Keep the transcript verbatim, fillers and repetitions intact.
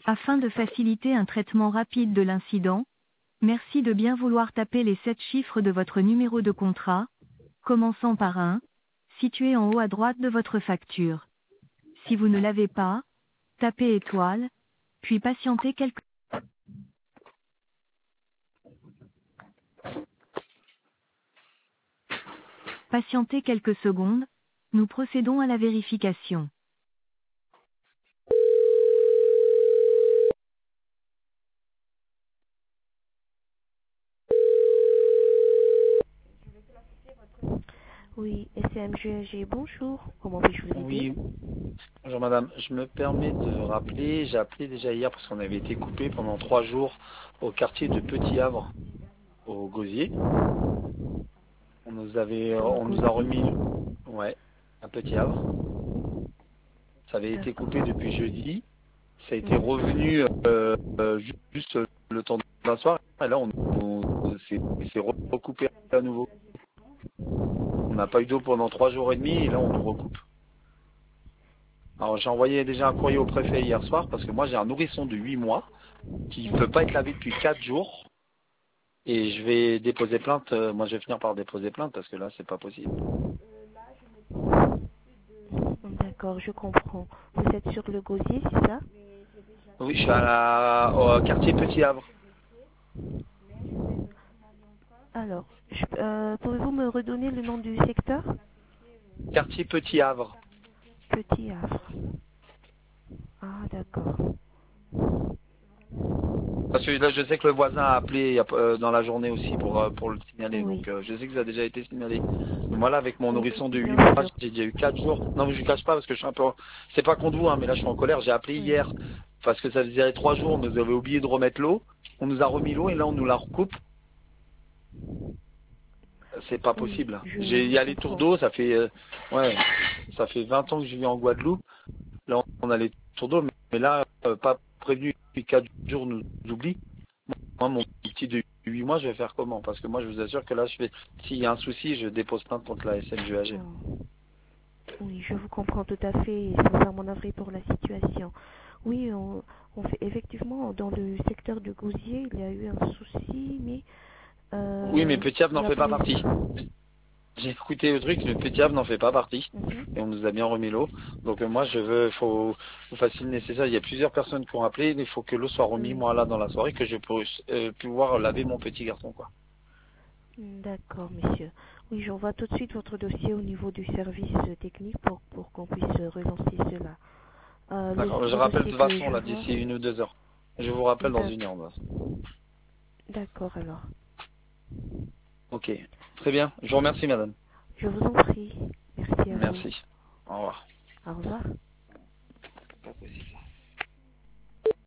Afin de faciliter un traitement rapide de l'incident, merci de bien vouloir taper les sept chiffres de votre numéro de contrat, commençant par un, situé en haut à droite de votre facture. Si vous ne l'avez pas, tapez étoile, puis patientez quelques patientez quelques secondes, nous procédons à la vérification. Oui, S M G A G, bonjour. Comment puis-je vous aider? Oui, bonjour madame. Je me permets de rappeler, j'ai appelé déjà hier parce qu'on avait été coupé pendant trois jours au quartier de Petit Havre, au Gosier. On nous avait, Au on nous a remis, Gosier? ouais, à Petit Havre. Ça avait été D'accord. coupé depuis jeudi. Ça a été Mhm. revenu euh, euh, juste le temps d'un soir. Et là, on, on s'est s'est recoupé à nouveau. On n'a pas eu d'eau pendant trois jours et demi et là, on nous recoupe. Alors j'ai envoyé déjà un courrier au préfet hier soir parce que moi j'ai un nourrisson de huit mois qui ne peut pas être lavé depuis quatre jours et je vais déposer plainte. euh, Moi je vais finir par déposer plainte parce que là c'est pas possible. D'accord, je comprends. Vous êtes sur le Gosier, c'est ça? Oui, je suis à la, au quartier Petit Havre. Alors, je- euh, pouvez-vous me redonner le nom du secteur? Quartier Petit Havre. Petit Havre. Ah, d'accord. Parce que là je sais que le voisin a appelé il y a, euh, dans la journée aussi pour, euh, pour le signaler. Oui, Donc euh, je sais que ça a déjà été signalé. Mais moi là avec mon oui, nourrisson de huit bien mois, sûr. j'ai déjà eu quatre jours. Non mais je ne cache pas parce que je suis un peu... C'est pas contre vous hein, mais là je suis en colère. J'ai appelé Oui, hier parce que ça faisait trois jours, on nous avait oublié de remettre l'eau. On nous a remis l'eau et là on nous la recoupe. C'est pas oui, possible. je, J'ai je y a les tours comprends. d'eau, ça fait euh, ouais, ça fait vingt ans que je vis en Guadeloupe. Là on a les tours d'eau, mais, mais là euh, pas prévenu depuis quatre jours nous oublie. Moi mon petit de huit mois, je vais faire comment? Parce que moi je vous assure que là je fais s'il y a un souci, je dépose plainte contre la S N G A G. Oh, oui, je vous comprends tout à fait et sincèrement navré pour la situation. Oui, on, on fait effectivement dans le secteur de Gosier, il y a eu un souci, mais Oui mais euh, Petit Havre n'en la fait pas prise. partie. J'ai écouté le truc, le Petit Havre n'en fait pas partie. Mhm. Et on nous a bien remis l'eau. Donc euh, moi je veux, il faut vous faciliter le nécessaire. Il y a plusieurs personnes qui ont appelé. Il faut que l'eau soit remise Oui, moi là dans la soirée, que je puisse euh, pouvoir laver mon petit garçon quoi. d'accord, monsieur. Oui, j'envoie tout de suite votre dossier au niveau du service euh, technique pour, pour qu'on puisse euh, relancer cela. Euh, le, D'accord. Je le rappelle de dossier toute que façon je là vois. d'ici une ou deux heures. Je vous rappelle dans D'ac- une heure. Là. D'accord, alors. Ok. Très bien. Je vous remercie madame. Je vous en prie. Merci à vous. Merci. Au revoir. Au revoir.